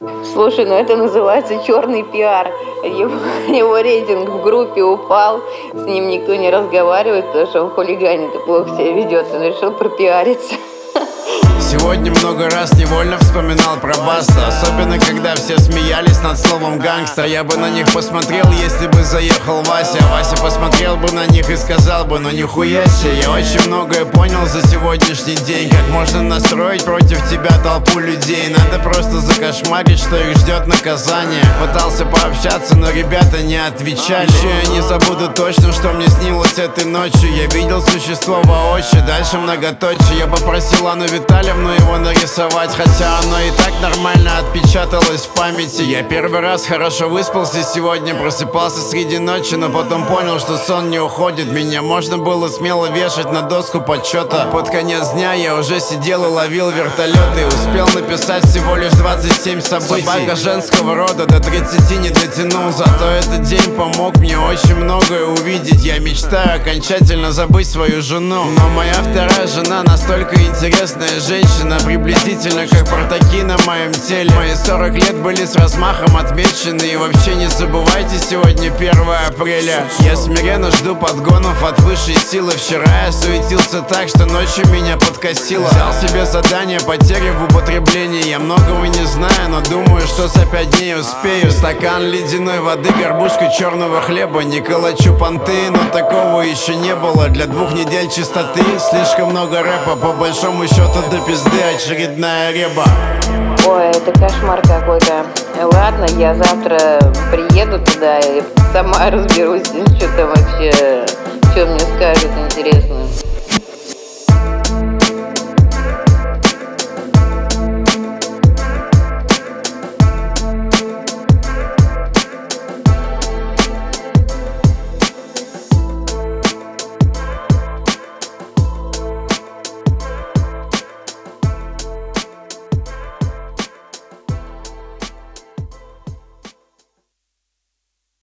Слушай, ну это называется черный пиар. Его рейтинг в группе упал, с ним никто не разговаривает, потому что он хулиганит и плохо себя ведет. Он решил пропиариться. Сегодня много раз невольно вспоминал про Баста. Особенно, когда все смеялись над словом гангстер. Я бы на них посмотрел, если бы заехал Вася. Вася посмотрел бы на них и сказал бы: ну нихуя себе. Я очень многое понял за сегодняшний день. Как можно настроить против тебя толпу людей. Надо просто закошмарить, что их ждет наказание. Пытался пообщаться, но ребята не отвечали. Еще я не забуду точно, что мне снилось этой ночью. Я видел существо воочию, дальше многоточие. Я попросил Анну Витальевну его нарисовать, хотя оно и так нормально отпечаталось в памяти. Я первый раз хорошо выспался сегодня, просыпался среди ночи, но потом понял, что сон не уходит. Меня можно было смело вешать на доску почета. Под конец дня я уже сидел и ловил вертолеты. Успел написать всего лишь 27 событий. Собака женского рода до 30 не дотянул, зато этот день помог мне очень многое увидеть. Я мечтаю окончательно забыть свою жену, но моя вторая жена настолько интересная женщина, приблизительно как портаки на моем теле. Мои 40 лет были с размахом отмечены. И вообще не забывайте, сегодня 1 апреля. Я смиренно жду подгонов от высшей силы. Вчера я суетился так, что ночью меня подкосило. Взял себе задание потери в употреблении. Я многого не знаю, но думаю, что за 5 дней успею. Стакан ледяной воды, горбушка черного хлеба. Не калачу понты, но такого еще не было. Для 2 недель чистоты слишком много рэпа. По большому счету до пизды очередная реба. Ой, это кошмар какой-то. Ладно, я завтра приеду туда и сама разберусь, что там вообще, что мне скажут интересно.